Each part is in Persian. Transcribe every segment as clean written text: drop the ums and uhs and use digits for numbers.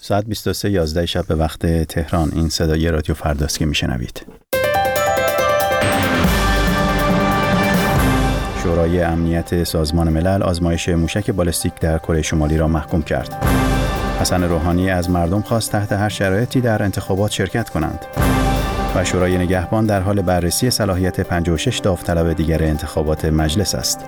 ساعت 23:11 شب به وقت تهران. این صدای رادیو فرداست که میشنوید. شورای امنیت سازمان ملل آزمایش موشک بالستیک در کره شمالی را محکوم کرد. حسن روحانی از مردم خواست تحت هر شرایطی در انتخابات شرکت کنند. و شورای نگهبان در حال بررسی صلاحیت 56 داوطلب دیگر انتخابات مجلس است.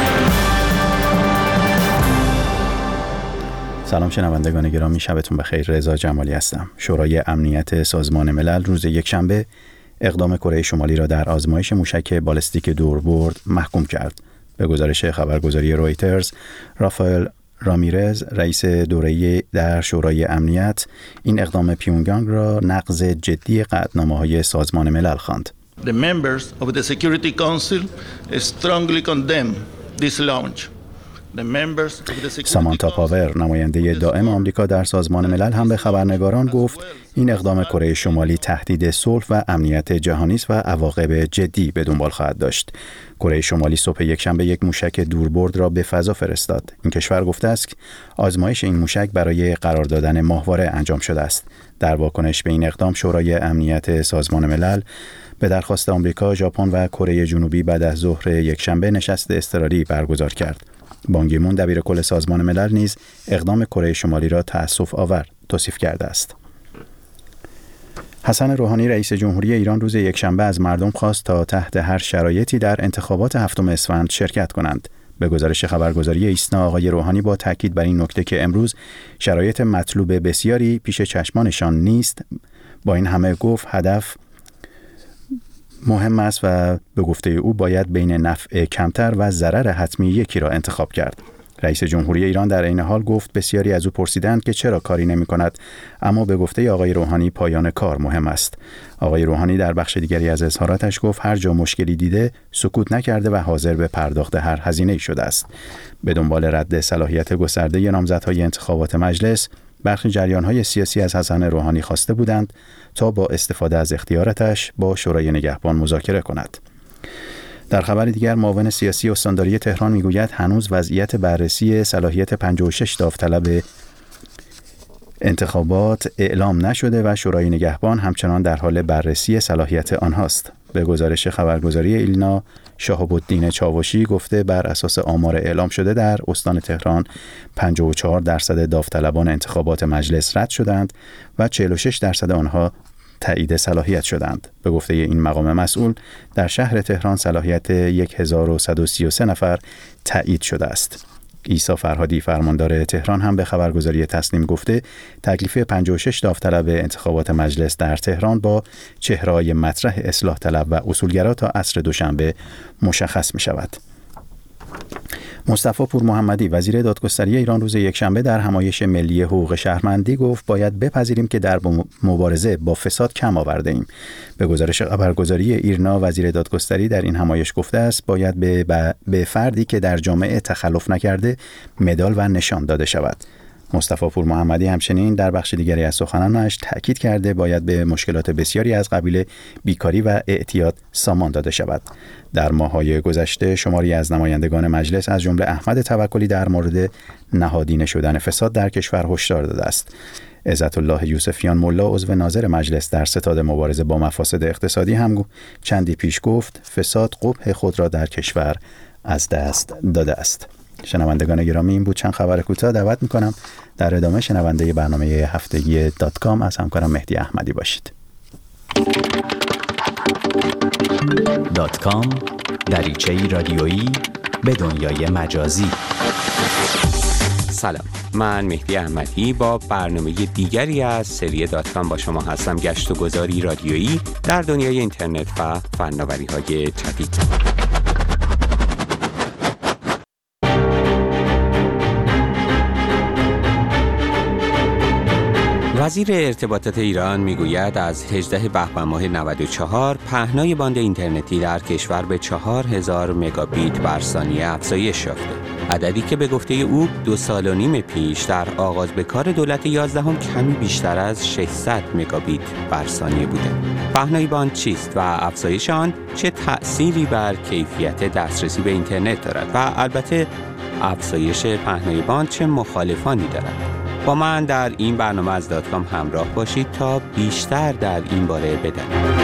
سلام شنوندگان گرامی، شبتون بخیر. رضا جمالی هستم. شورای امنیت سازمان ملل روز یکشنبه اقدام کره شمالی را در آزمایش موشک بالستیک دوربرد محکوم کرد. به گزارش خبرگزاری رویترز، رافائل رامیرز، رئیس دوره‌ای در شورای امنیت، این اقدام پیونگیانگ را نقض جدی قطعنامه‌های سازمان ملل خواند. The members of the Security Council strongly condemn this launch. سامانتا پاور، نماینده دائم آمریکا در سازمان ملل، هم به خبرنگاران گفت این اقدام کره شمالی تهدید صلح و امنیت جهانی است و عواقب جدی به دنبال خواهد داشت. کره شمالی صبح یکشنبه یک موشک دوربرد را به فضا فرستاد. این کشور گفته است که آزمایش این موشک برای قرار دادن ماهواره انجام شده است. در واکنش به این اقدام، شورای امنیت سازمان ملل به درخواست آمریکا، ژاپن و کره جنوبی بعد از ظهر یکشنبه نشست اضطراری برگزار کرد. بان کی مون، دبیر کل سازمان ملل، نیز اقدام کره شمالی را تأسف آور توصیف کرده است. حسن روحانی، رئیس جمهوری ایران، روز یکشنبه از مردم خواست تا تحت هر شرایطی در انتخابات 7 اسفند شرکت کنند. به گزارش خبرگزاری ایسنا، آقای روحانی با تاکید بر این نکته که امروز شرایط مطلوب بسیاری پیش چشمانشان نیست، با این همه گفت هدف مهم است و به گفته او باید بین نفع کمتر و ضرر حتمی یکی را انتخاب کرد. رئیس جمهوری ایران در این حال گفت بسیاری از او پرسیدند که چرا کاری نمی کند، اما به گفته آقای روحانی پایان کار مهم است. آقای روحانی در بخش دیگری از اظهاراتش گفت هر جا مشکلی دیده سکوت نکرده و حاضر به پرداخت هر هزینه‌ای شده است. به دنبال رد صلاحیت گسترده نامزدهای انتخابات مجلس، برخی جریان‌های سیاسی از حسن روحانی خواسته بودند تا با استفاده از اختیاراتش با شورای نگهبان مذاکره کند. در خبر دیگر، معاون سیاسی استانداری تهران میگوید هنوز وضعیت بررسی صلاحیت 56 داوطلب انتخابات اعلام نشده و شورای نگهبان همچنان در حال بررسی صلاحیت آنهاست. به گزارش خبرگزاری ایلنا، شهاب الدین چاوشی گفته بر اساس آمار اعلام شده در استان تهران 54% داوطلبان انتخابات مجلس رد شدند و 46% آنها تایید صلاحیت شدند. به گفته این مقام مسئول، در شهر تهران صلاحیت 1133 نفر تایید شده است. عیسی فرهادی، فرماندار تهران، هم به خبرگزاری تسنیم گفته تکلیف 56 داوطلب انتخابات مجلس در تهران با چهره‌های مطرح اصلاح طلب و اصولگرا تا عصر دوشنبه مشخص می شود. مصطفی پور محمدی، وزیر دادگستری ایران، روز یکشنبه در همایش ملی حقوق شهروندی گفت باید بپذیریم که در مبارزه با فساد کم آورده ایم. به گزارش خبرگزاری ایرنا، وزیر دادگستری در این همایش گفته است باید به فردی که در جامعه تخلف نکرده مدال و نشان داده شود. مصطفی پور محمدی همچنین در بخش دیگری از سخنانش تاکید کرده باید به مشکلات بسیاری از قبیل بیکاری و اعتیاد سامان داده شود. در ماه‌های گذشته شماری از نمایندگان مجلس از جمله احمد توکلی در مورد نهادینه شدن فساد در کشور هشدار داده است. عزت الله یوسفیان ملا، عضو ناظر مجلس در ستاد مبارزه با مفاسد اقتصادی، هم چندی پیش گفت فساد قبح خود را در کشور از دست داده است. شنوندگان گرامی، این بود چند خبر کوتاه. دعوت میکنم در ادامه شنونده برنامه هفتگی .com از همکارم مهدی احمدی باشید. .com، دریچه‌ای رادیویی به دنیای مجازی. سلام، من مهدی احمدی با برنامه دیگری از سری .com با شما هستم. گشت و گذاری رادیویی در دنیای اینترنت و فناوری‌های جدید. وزیر ارتباطات ایران میگوید از 18 بهمن ماه 94 پهنای باند اینترنتی در کشور به 4000 مگابیت بر ثانیه افزایش یافته. عددی که به گفته او 2.5 سال پیش در آغاز به کار دولت 11 کمی بیشتر از 600 مگابیت بر ثانیه بوده. پهنای باند چیست و افزایش آن چه تأثیری بر کیفیت دسترسی به اینترنت دارد و البته افزایش پهنای باند چه مخالفانی دارد؟ با من در این برنامه از داتکام همراه باشید تا بیشتر در این باره بدانید.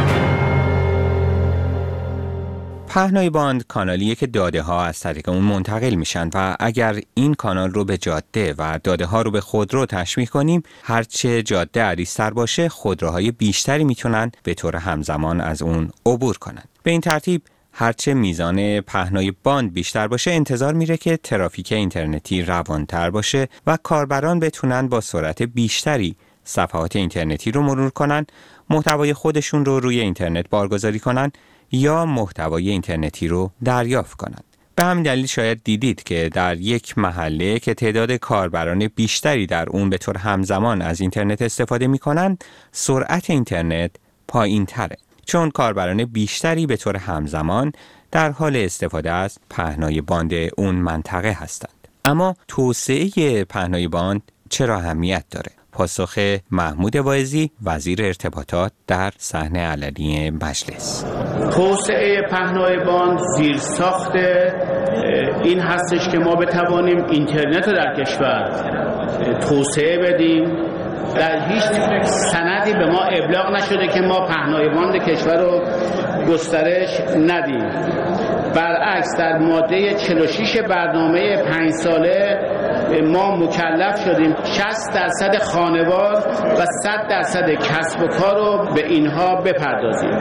پهنای باند کانالیه که داده ها از طریق اون منتقل میشن و اگر این کانال رو به جاده و داده ها رو به خودرو تشبیه کنیم، هرچه جاده عریض‌تر باشه خودروهای بیشتری میتونن به طور همزمان از اون عبور کنن. به این ترتیب هرچه میزان پهنای باند بیشتر باشه انتظار میره که ترافیک اینترنتی روانتر باشه و کاربران بتونن با سرعت بیشتری صفحات اینترنتی رو مرور کنن، محتوای خودشون رو روی اینترنت بارگذاری کنن یا محتوای اینترنتی رو دریافت کنند. به همین دلیل شاید دیدید که در یک محله که تعداد کاربران بیشتری در اون به طور همزمان از اینترنت استفاده می‌کنند، سرعت اینترنت پایین‌تره، چون کاربران بیشتری به طور همزمان در حال استفاده از پهنای باند اون منطقه هستند. اما توسعه پهنای باند چرا اهمیت داره؟ پاسخ محمود واعظی، وزیر ارتباطات، در صحنه علنی مجلس. توسعه پهنای باند زیرساخت این هستش که ما بتوانیم اینترنت رو در کشور توسعه بدیم. در هیچ سندی به ما ابلاغ نشده که ما پهنای باند کشور رو گسترش ندیم. برعکس در ماده 46 برنامه 5 ساله ما مکلف شدیم 60% خانوار و 100% کسب و کار رو به اینها بپردازیم.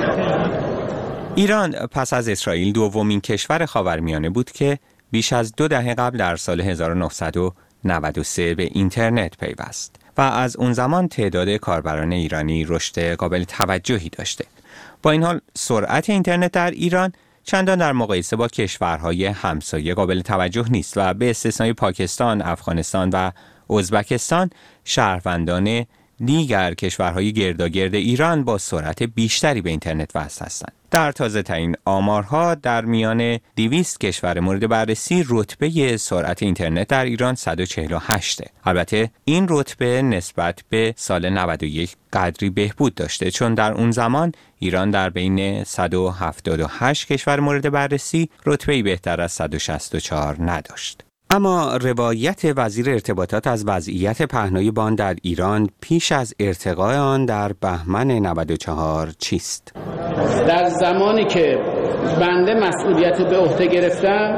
ایران پس از اسرائیل دومین کشور خاورمیانه بود که بیش از 2 دهه قبل در سال 1993 به اینترنت پیوست و از اون زمان تعداد کاربران ایرانی رشد قابل توجهی داشته. با این حال سرعت اینترنت در ایران چندان در مقایسه با کشورهای همسایه قابل توجه نیست و به استثنای پاکستان، افغانستان و ازبکستان، شهروندان دیگر کشورهای گرداگرد ایران با سرعت بیشتری به اینترنت وصل هستند. در تازه ترین آمارها در میان 200 کشور مورد بررسی رتبه سرعت اینترنت در ایران 148. البته این رتبه نسبت به سال 91 قدری بهبود داشته، چون در اون زمان ایران در بین 178 کشور مورد بررسی رتبه‌ای بهتر از 164 نداشت. اما روایت وزیر ارتباطات از وضعیت پهنای باند در ایران پیش از ارتقای آن در بهمن 94 چیست؟ در زمانی که بنده مسئولیت رو به عهده گرفتم،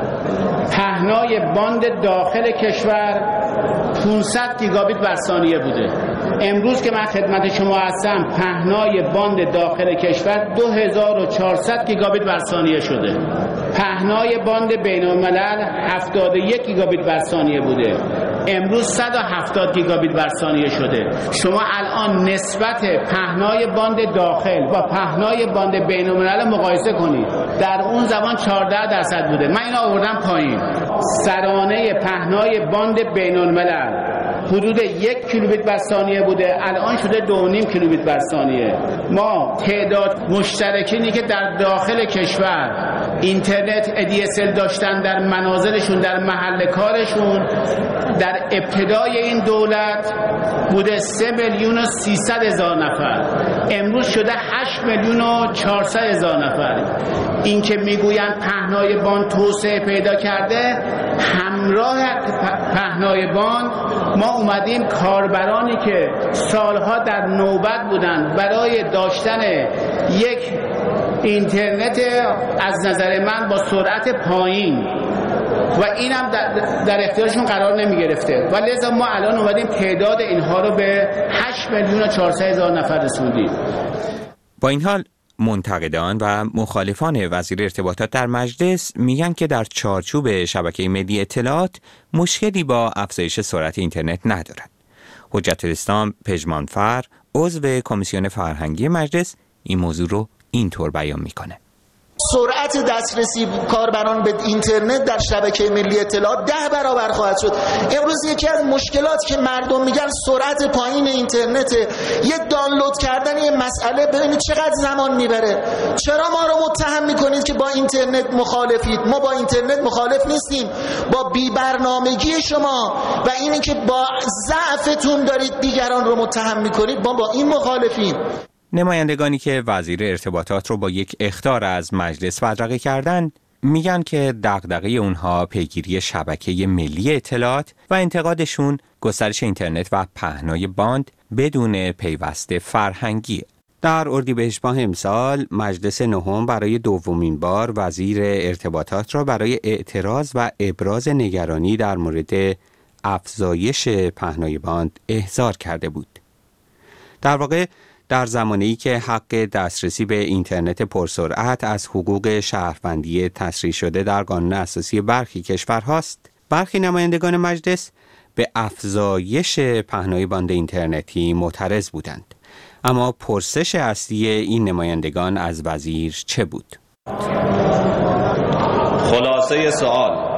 پهنای باند داخل کشور 500 گیگابیت بر ثانیه بوده. امروز که من خدمت شما هستم، پهنای باند داخل کشور 2400 گیگابیت بر ثانیه شده. پهنای باند بین‌الملل 71 گیگابیت بر ثانیه بوده. امروز 170 گیگابیت بر ثانیه شده. شما الان نسبت پهنای باند داخل با پهنای باند بین‌الملل مقایسه کنید. در اون زمان 14% بوده. من اینو آوردم پایین. سرانه پهنای باند بین‌الملل حدود 1 کیلوبیت بر ثانیه بوده، الان شده 2.5 کیلوبیت بر ثانیه. ما تعداد مشترکینی که در داخل کشور اینترنت ADSL داشتن در منازلشون، در محل کارشون، در ابتدای این دولت بوده 3,300,000 نفر، امروز شده 8,400,000 نفر. این که میگویند پهنای باند توسعه پیدا کرده، همراه پهنای باند ما اومدیم کاربرانی که سالها در نوبت بودند برای داشتن یک اینترنت از نظر من با سرعت پایین و اینم در اختیارشون قرار نمی گرفته و لذا ما الان اومدیم تعداد اینها رو به 8,400,000 نفر رسوندیم. با این حال منتقدان و مخالفان وزیر ارتباطات در مجلس میگن که در چارچوب شبکه ملی اطلاعات مشکلی با افزایش سرعت اینترنت ندارد. حجت الاسلام پژمانفر، عضو کمیسیون فرهنگی مجلس، این موضوع رو اینطور بیان میکنه. سرعت دسترسی کاربران به اینترنت در شبکه ملی اطلاعات 10 برابر خواهد شد. امروز یکی از مشکلاتی که مردم میگن سرعت پایین اینترنت، یه دانلود کردن یه مسئله ببینید چقدر زمان میبره. چرا ما رو متهم میکنید که با اینترنت مخالفید؟ ما با اینترنت مخالف نیستیم، با بی‌برنامگی شما و اینی که با ضعفتون دارید دیگران رو متهم میکنید، ما با این مخالفیم. نمایندگانی که وزیر ارتباطات رو با یک اخطار از مجلس بدرقه کردند میگن که دغدغه اونها پیگیری شبکه ملی اطلاعات و انتقادشون گسترش اینترنت و پهنای باند بدون پیوست فرهنگی. در اردیبهشت ماه امسال مجلس نهم برای دومین بار وزیر ارتباطات را برای اعتراض و ابراز نگرانی در مورد افزایش پهنای باند احضار کرده بود. در واقع در زمانه‌ای که حق دسترسی به اینترنت پرسرعت از حقوق شهروندی تصریح شده در قانون اساسی برخی کشورهاست، برخی نمایندگان مجلس به افزایش پهنای باند اینترنتی معترض بودند. اما پرسش اصلی این نمایندگان از وزیر چه بود؟ خلاصه سوال: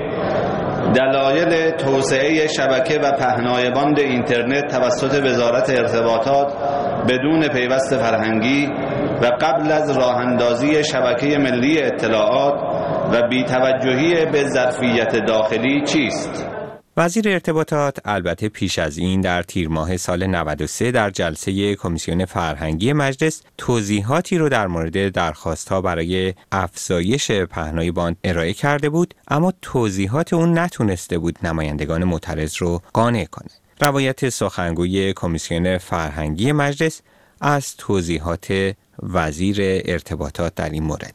دلایل توسعه شبکه و پهنای باند اینترنت توسط وزارت ارتباطات بدون پیوست فرهنگی و قبل از راه‌اندازی شبکه ملی اطلاعات و بی‌توجهی به ظرفیت داخلی چیست؟ وزیر ارتباطات البته پیش از این در تیر ماه سال 93 در جلسه کمیسیون فرهنگی مجلس توضیحاتی رو در مورد درخواست‌ها برای افزایش پهنای باند ارائه کرده بود، اما توضیحات اون نتونسته بود نمایندگان معترض رو قانع کنه. روایت سخنگوی کمیسیون فرهنگی مجلس از توضیحات وزیر ارتباطات در این مورد: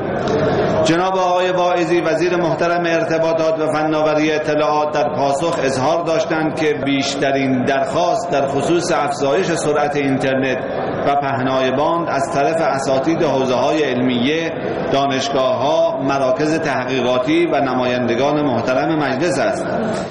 جناب آقای واعظی وزیر محترم ارتباطات و فناوری اطلاعات در پاسخ اظهار داشتند که بیشترین درخواست در خصوص افزایش سرعت اینترنت و پهنای باند از طرف اساتید حوزه‌های علمیه، دانشگاه‌ها، مراکز تحقیقاتی و نمایندگان محترم مجلس است.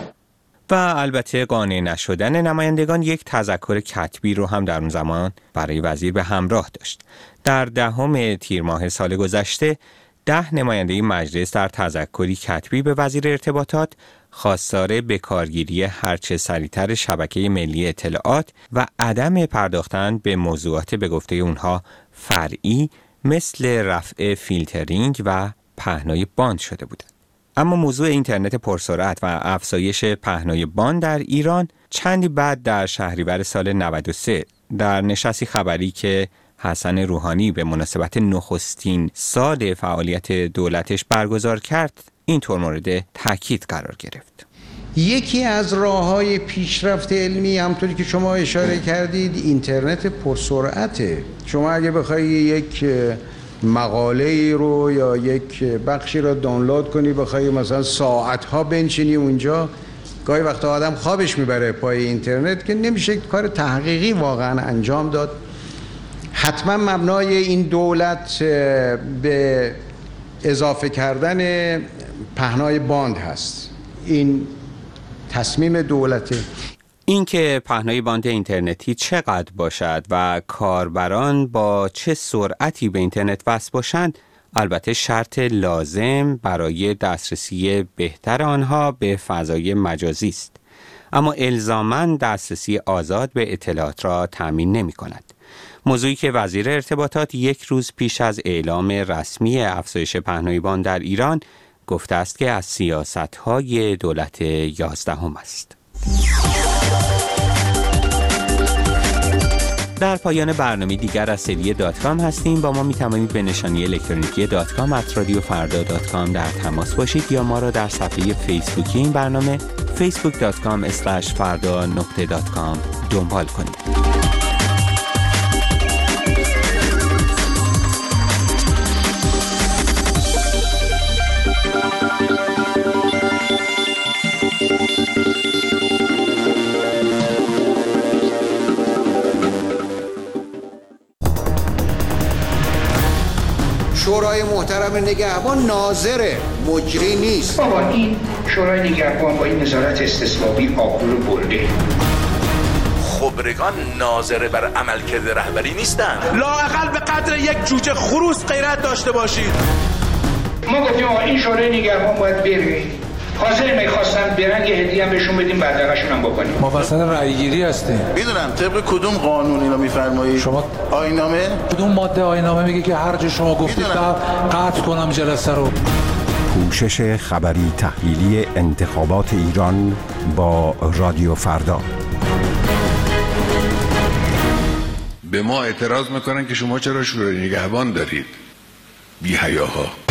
و البته قانع نشدن نمایندگان یک تذکر کتبی رو هم در اون زمان برای وزیر به همراه داشت. در 10 تیر ماه سال گذشته 10 نماینده مجلس در تذکری کتبی به وزیر ارتباطات خواستار بکارگیری هرچه سریعتر شبکه ملی اطلاعات و عدم پرداختن به موضوعات به گفته اونها فرعی مثل رفع فیلترینگ و پهنای باند شده بودند. اما موضوع اینترنت پرسرعت و افزایش پهنای باند در ایران چندی بعد در شهریور سال 93 در نشستی خبری که حسن روحانی به مناسبت نخستین سال فعالیت دولتش برگزار کرد اینطور مورد تاکید قرار گرفت. یکی از راه‌های پیشرفت علمی همونطوری که شما اشاره کردید اینترنت پرسرعته. شما اگه بخوای یک مقاله رو یا یک بخشی رو دانلود کنی، بخوای مثلا ساعت‌ها بنشینی اونجا، گاهی وقتا آدم خوابش میبره پای اینترنت که نمیشه کار تحقیقی واقعا انجام داد. حتما مبنای این دولت به اضافه کردن پهنای باند هست. این تصمیم دولته. اینکه پهنای باند اینترنتی چقدر باشد و کاربران با چه سرعتی به اینترنت وصل باشند البته شرط لازم برای دسترسی بهتر آنها به فضای مجازی است، اما الزاماً دسترسی آزاد به اطلاعات را تامین نمی کند. موضوعی که وزیر ارتباطات یک روز پیش از اعلام رسمی افزایش پهنای باند در ایران گفته است که از سیاست‌های دولت 11 است. در پایان برنامه دیگر از سری .com هستیم. با ما می توانید به نشانی الکترونیکی .com@radiofarda.com در تماس باشید یا ما را در صفحه فیسبوکی این برنامه facebook.com/farda.com دنبال کنید. شورای محترم نگهبان ناظر مجری نیست. بابا این شورای نگهبان با این نظارت استثبابی آبرو رو برده. خبرگان ناظر بر عملکرد رهبری نیستن. لااقل به قدر یک جوجه خروس غیرت داشته باشید. ما گفتیم این شورای نگهبان باید بره. حاضر میخواستن برن یه هدیه هم بهشون بدیم بدرقشون هم بکنیم. ما وسط رأی‌گیری هستیم. میدونم طبق کدوم قانون اینو میفرمایید؟ شما آیین‌نامه؟ کدوم ماده آیین‌نامه میگه که هر جا شما گفتید قطع کنم جلسه رو؟ پوشش خبری تحلیلی انتخابات ایران با رادیو فردا. به ما اعتراض میکنن که شما چرا شورای نگهبان دارید؟ بی حیاها.